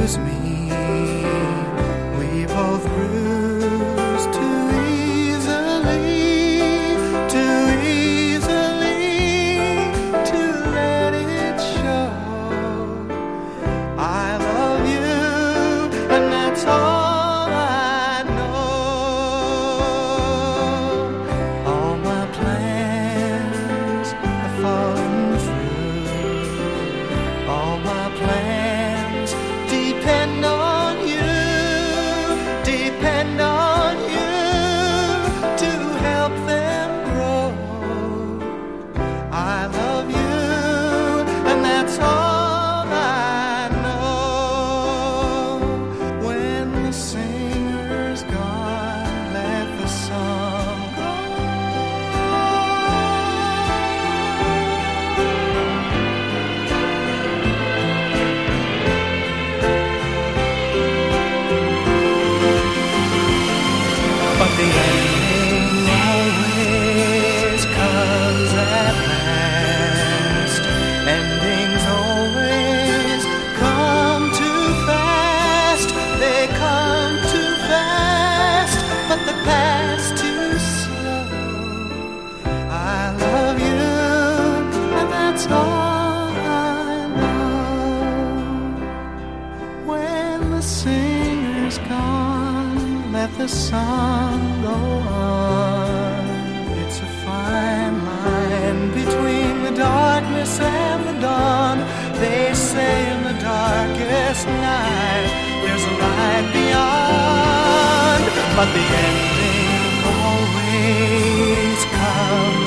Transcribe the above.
bruise me. We both bruise too easily, too easily to let it show. I love you, and that's all I know. All my plans have fallen through. All my plans depend on you, depend on you to help them grow. I love you, and that's all I know. When the singer's gone, let the song go. But the ending always comes at last. Endings always come too fast. They come too fast, but they pass too slow. I love you, and that's all I know. When the singer's gone, let the sun go on. It's a fine line between the darkness and the dawn. They say in the darkest night there's a light beyond. But the ending always comes